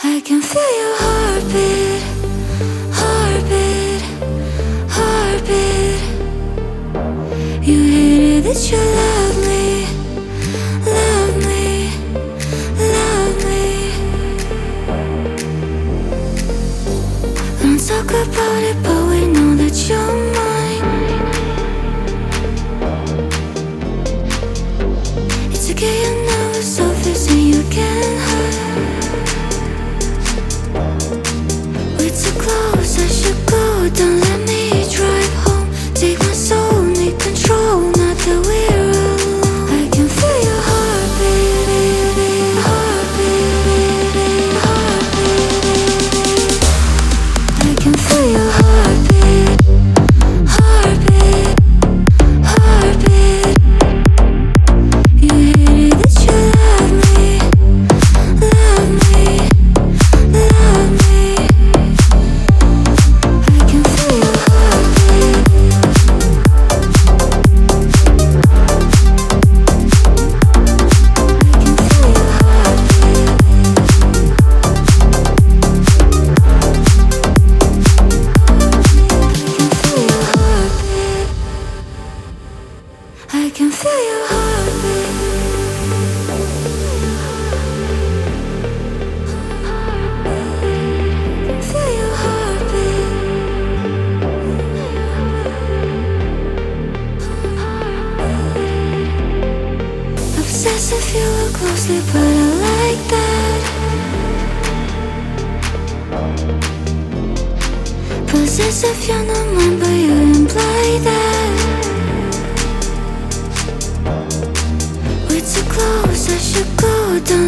I can feel your heartbeat, heartbeat, heartbeat. You hate it that you love me, love me, love me. We don't talk about it, but we know that you're mine. It's okay, you never surface and you can't hide. Close, I should go. Don't let me drive home. Take my soul, need control. Not that we're alone. I can feel your heartbeat, heartbeat, heartbeat. I can feel your heartbeat, heartbeat, heartbeat. You hate it that you love me, love me, love me. I can feel your heartbeat. Feel your heartbeat. Obsessed if you look closely, but I like that. Possessive, you're not mine, but you imply that. We're too close, I should go. Don't